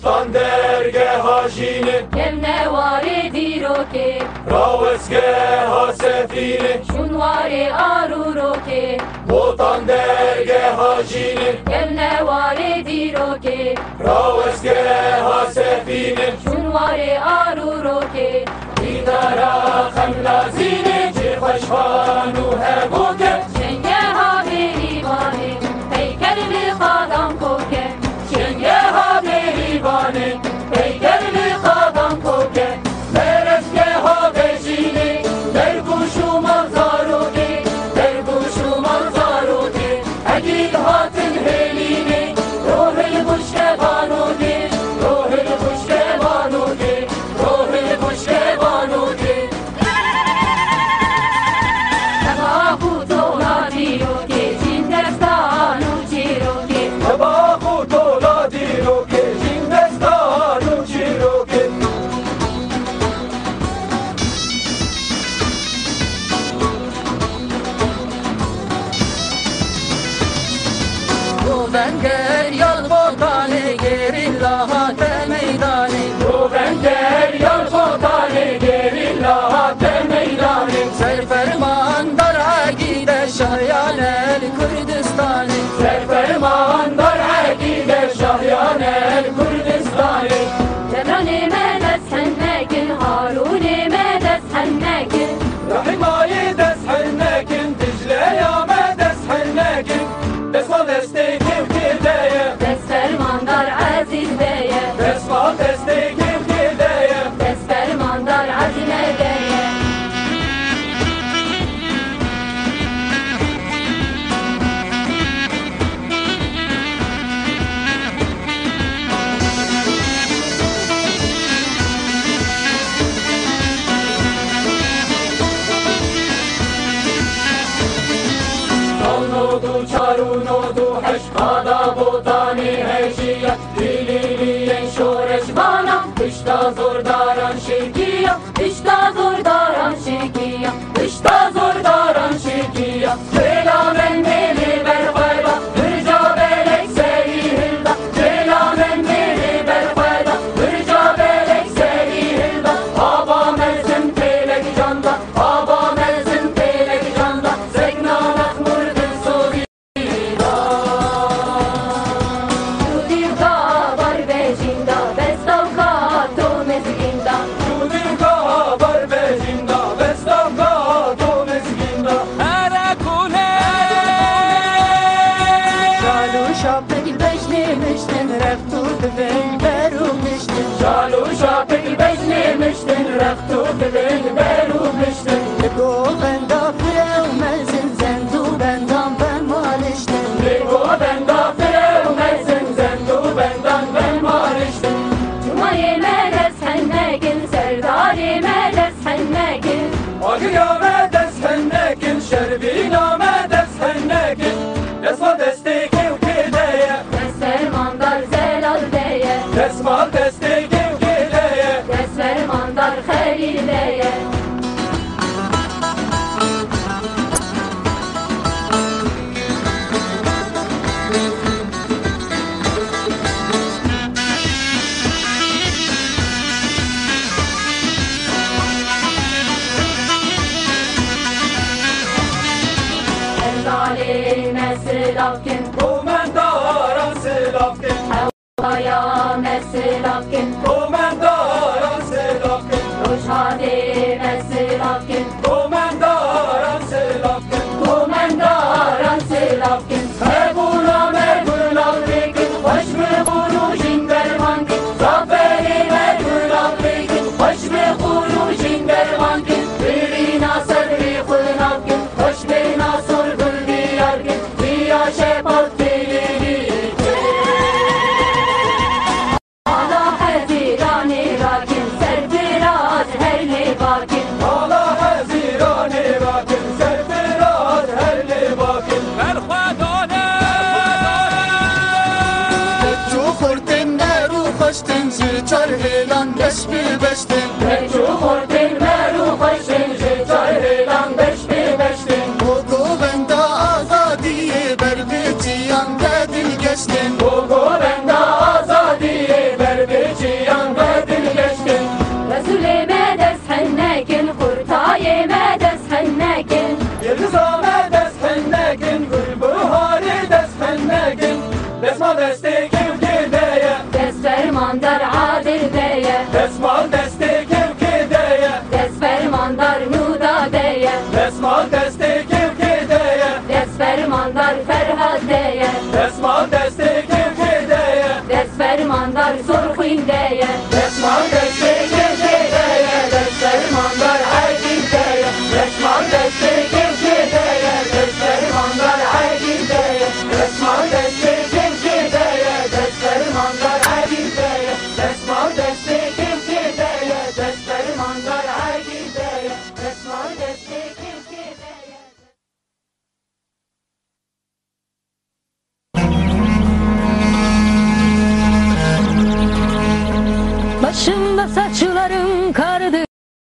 بوتان درگه جینه کمنواره دیروکه راوزگه سفینه شنواره آروروکه بوتان درگه جینه کمنواره دیروکه راوزگه سفینه شنواره آروروکه دیدارا خملازینه جی خوشخانو هبوکه شنگه ها بریبانه پیکر به خادم کوکه شنگه ها بریبانه پیکر به خادم کوکه مرزگه ها بجینه در گوشو مغزاروده در گوشو مغزاروده اگیل هاتن هلینه روح البشک بانوده روح البشک بانوده روح البشک بانوده تبا خوتولا دیروکه جین دستانو چیروکه تبا خوتولا دیروکه جین دستانو چیروکه Govenger yol botane gerillaha te meydane Govenger yol botane gerillaha te meydane Serferman dar gide şahyan el Kürdistan'ı Serferman dar akide şahyan el Kürdistan'ı Temrani medes hennekin Haruni medes hennekin Rahimayı deshennekin Dicle yame deshennekin Desma destekim kirdeye Desferman dar aziz beye Desma destekim kirdeye Desferman dar azime beye Salnodu çarunodu heşkada botani heşiya Dililiyen şoreş bana Dışta zor daran şirkiya Dışta zor daran şirkiya Dışta zor daran şirkiya Celamen meli berfayda Hırca belek serihilda Celamen meli berfayda Hırca belek serihilda Aba melzim telek canda Aba melzim telek canda Zeknanak murdin sovida Yudivka var becinda Bestavka to mezginda Yudivka var becinda Bestavka to mezginda Şalu şapek beşlemiştin Reftu dibin beru miştin Şalu şapek beşlemiştin Reftu dibin beru miştin Go benda frevmezin Zendu bendan ben maliştin Ligo benda frevmezin Zendu bendan ben mariştin Cumali medes hennekin Serdari medes hennekin Agıya medes hennekin Şerbina medes hennekin Desma destekim kideye Desfermandar zelal beye Desma destekim kideye Desfermandar halil beye Erdalime silavkin Komendaran silavkin Havaya mesilavkin Komendaran silavkin Roşadime silavkin Komendaran silavkin Komendaran silavkin Mebuna mebuna pekin Hoş mu bunu jindermankin Zaferi mebuna pekin Hoş mu bunu jindermankin Birina sadri khunavkin Hoş bina sorgul diyarkin Diya şepat dilini Ala hazirani rakin Serfiraz her nevakin Ala hazirani rakin Serfiraz her levakin Çu xortin neru xoştin Ji çar helan beş bi beştin Meçhu hortin meru hoşin Ji çar helan beş bi beştin Bu govenda azadiye Berbetiyan de dil geçtin Bu govenda azadiye Berbi mandar surxindeye Resman desti kimkideye Destleri mandar haydindeye Resman desti kimkideye Destleri mandar haydindeye Resman desti kimkideye Destleri mandar haydindeye Resman desti kimkideye Destleri mandar haydindeye Resman desti kimkideye Başımda saçlarım kardı.